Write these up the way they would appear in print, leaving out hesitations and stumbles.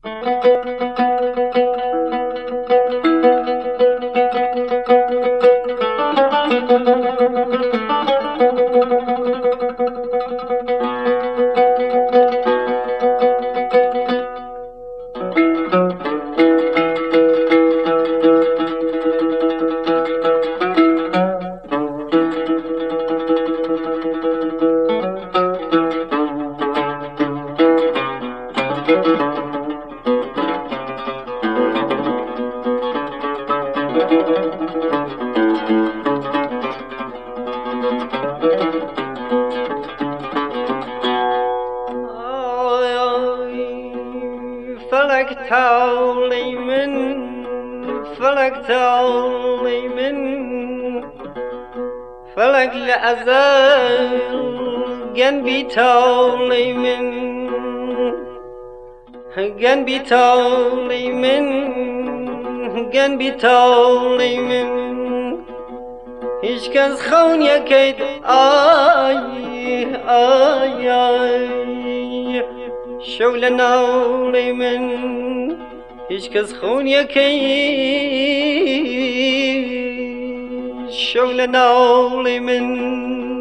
فلك تولي من فلك تولي من فلك لأزال جنبي تولي من جنبي تولي من جنبي تولي من هیچ کس خون یکید آی آی آی شول نولی من هیچ کس خون یکید شول نولی من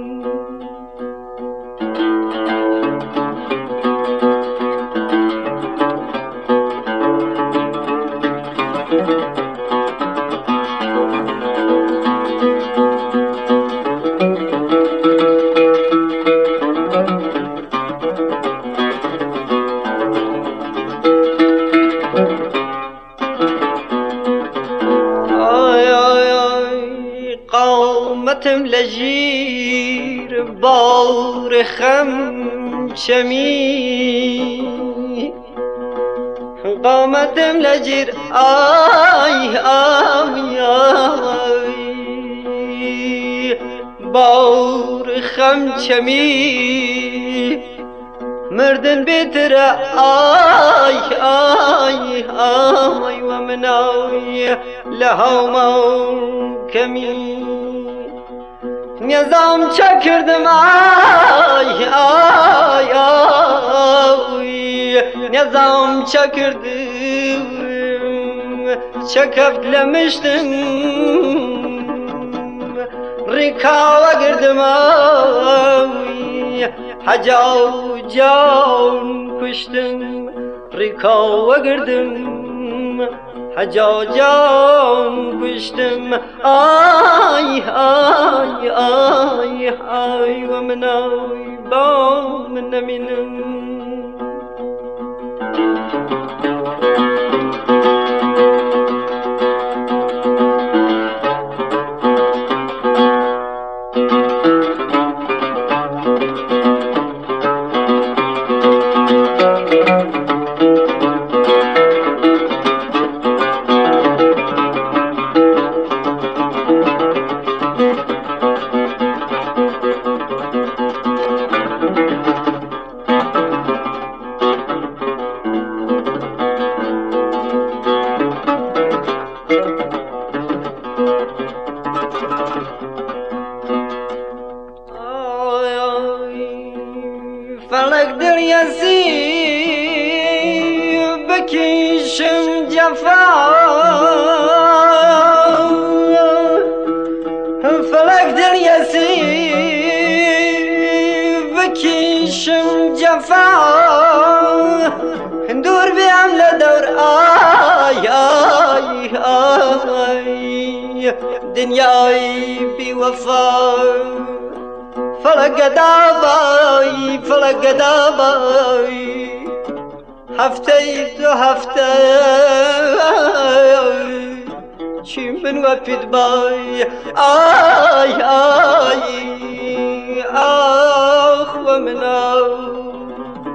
قامتم لجیر بار خم چمی قامتم لجیر آی آی آی بار خم چمی مردن بهتر آی آی آی و من آی لهام کمی نظام چکردم آی آی آی نظام چکردم چکفت لمشتم ریکاو گردم آی حجا جان کشتم ریکاو گردم حجا جان کشتم آی آی آی آی و من آی با من نمینم فلک در یزی بکشم جفا فلک در یزی بکشم جفا دور بیم لدور آی آی آی دنیای بی وفا فلک دابای فلک دابای هفته دو هفته چی من وفید بای آی آی آخ و من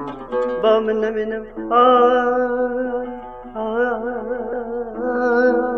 با من نمینم آی آی